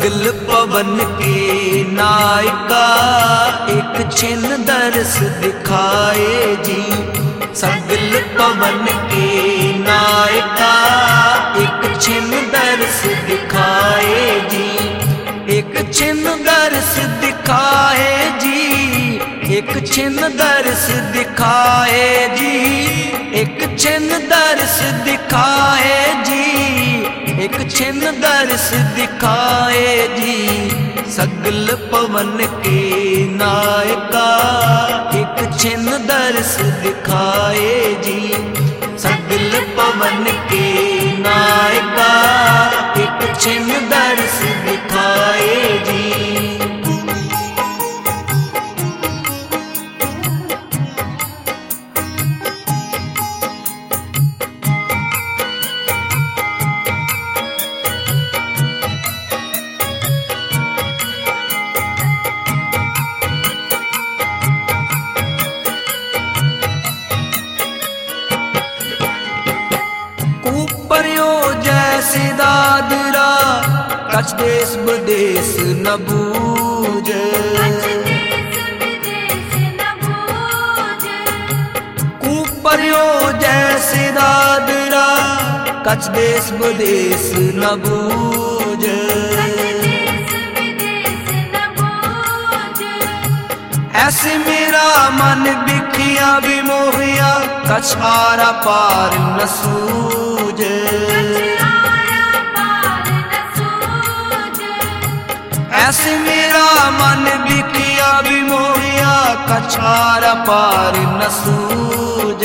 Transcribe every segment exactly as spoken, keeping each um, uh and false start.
सगल पवन के नायका एक छिन्न दर्श दिखाए जी। सगल पवन के नायका एक छिन्न दर्श दिखाए जी। एक छिन्न दर्श दिखाए जी। एक छिन्न दर्श दिखाए जी। एक छिन्न दर्श दिखाए जी। एक छिन्न दर्श दिखाए जी। सगल पवन के नायका एक छिन्न दर्श दिखाए जी। सगल पवन के नायका एक छिन्न दर्श दिखाए जी। कुपर्यो जैसे दादरा कछ देश विदेश न बूझ। कुपर्यो जैसे दादरा कछ देश विदेश न बूझ। ऐसे मेरा मन बिखिया भी मोहिया कछ आरा पार न सूझ। ऐसे मेरा मन बिखिया भी मोहिया कछ आरा पार न सूझ।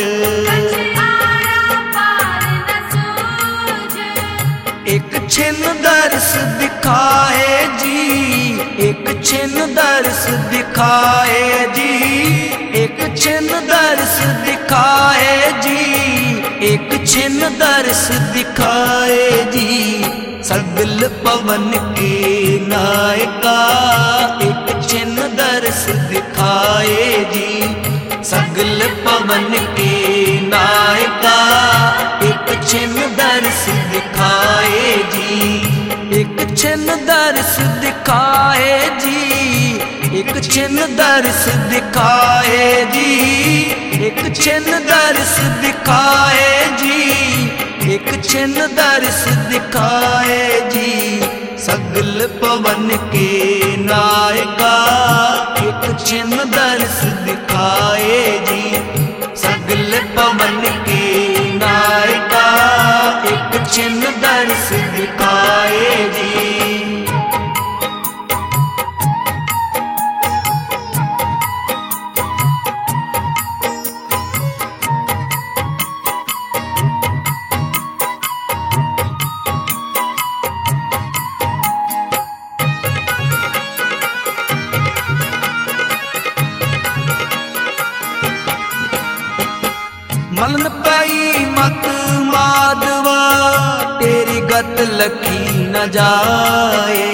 एक छिन्न दर्श दिखाए जी। एक छिन्न दर्श दिखाए जी। एक छिन्न दर्श दिखाए जी। एक छिन्न दर्श दिखाए जी। सगल पवन के नायका एक छिन्न दर्श दिखाए जी। सगल पवन के नायका एक छिन्न दर्श दिखाए जी। एक छिन्न दर्श दिखाए जी। एक छिन्न दर्श दिखाए जी। एक छिन्न दर्श दिखाए जी। एक छिन्न दर्श दिखाए जी। सगल पवन के नायका एक छिन्न दर्श दिखाए जी। सगल पवन के नायका एक छिन्न दर्श दिखाए जी। मलन पाई मत माधवा तेरी गत लखी न जाए।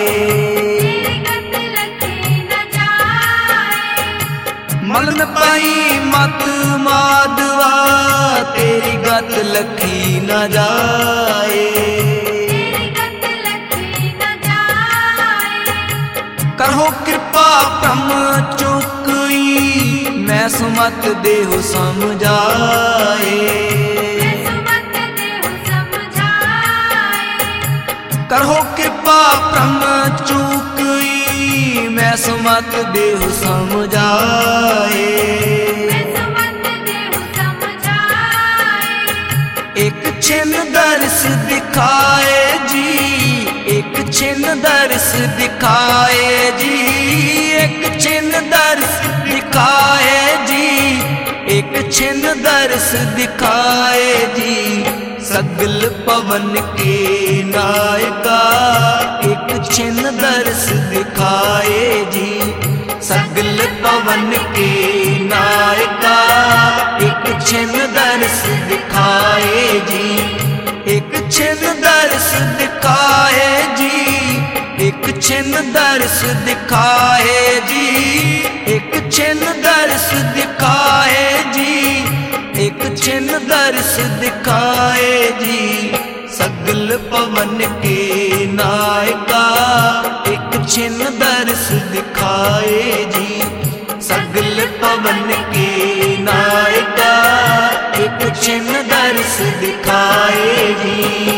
मलन पाई मत माधवा तेरी गत लखी न जाए। करो कृपा ब्रह्म चुकई मैं सुमत देहु समझाए। करो कृपा ब्रह्म चुकई मैं सुमत देहु समझाए। एक छिन्न दर्श दिखाए जी। एक छिन्न दर्श दिखाए जी। एक छिन्न दर्श दिखाए जी। एक छिन्न दर्श दिखाए जी। सगल पवन के नायका एक छिन्न दर्श दिखाए जी। सगल पवन के नायका एक छिन्न दर्श दिखाए जी। एक छिन्न दर्श दिखाए जी। एक छिन्न दर्श दिखाए जी। एक छिन्न दर्श दिखाए जी। एक छिन्न दर्श दिखाए जी। सगल पवन के नायका एक छिन दर्श दिखाए जी। सगल पवन के नायका एक छिन दर्श दिखाए जी।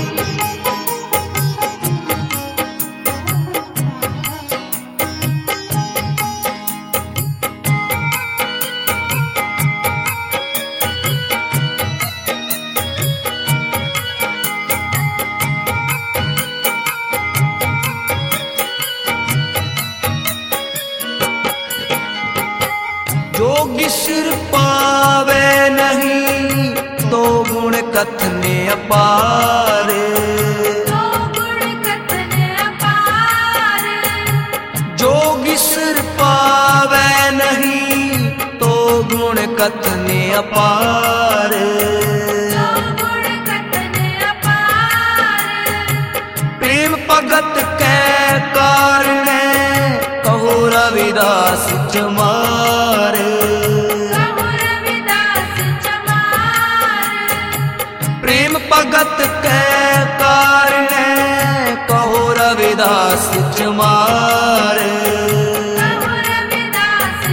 जोगी सिर पावे नहीं तो गुण कथने अपार। तो गुण कथने अपार। जोगी सिर पावे नहीं तो गुण कथने अपार। तो गुण कथने अपार। प्रेम भगत कै कारण कहो रविदास चमार। कहो रविदास चमार। प्रेम भगत कै कारण कहो रविदास चमार। कहो रविदास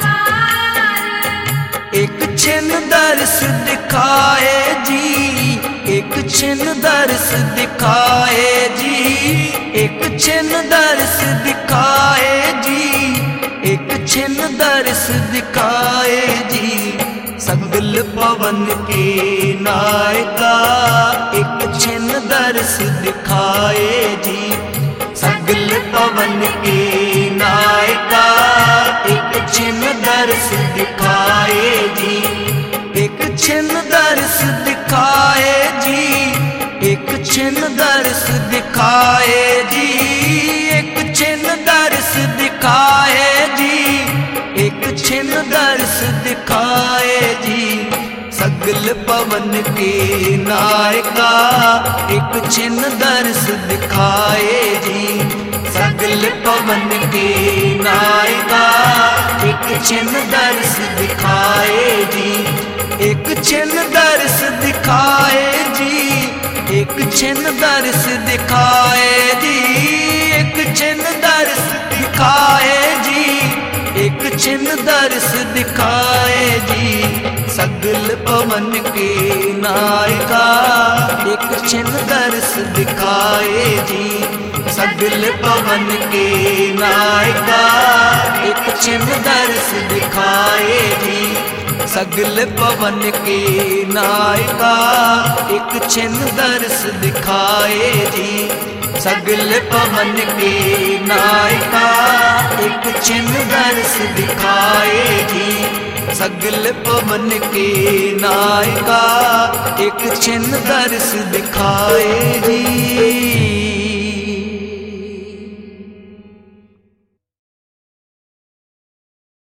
चमार। एक छिन दर्श दिखाए जी। एक छिन दर्श दिखाए जी। एक छिन दर्श दिखाए जी। एक छिन दर्श दिखाए जी। सगल पवन के नायका एक छिन दर्श दिखाए जी। सगल पवन के नायका एक छिन दर्श दिखाए जी। एक छिन दर्श दिखाए जी। एक छिन दर्श दिखाए जी। एक छिन दर्श दिखाए जी। एक छिन दर्श दिखाए जी। सगल पवन के नायका एक छिन दर्श दिखाए जी। सगल पवन के नायका एक छिन दर्श दिखाए जी। एक छिन दर्श दिखाए जी। एक छिन दर्श दिखाए जी। एक छिन दर्श दिखाए जी। एक छिन दर्श दिखाए जी। सगल पवन के नायका एक छिन दर्श दिखाए जी। सगल पवन के नायका एक छिन दर्श दिखाए जी। सगल पवन के नायका एक छिन दर्श दिखाए जी। सगल पवन के नायका एक छिन दर्श दिखाए जी। सगल पवन के नायका एक छिन दर्श दिखाए जी।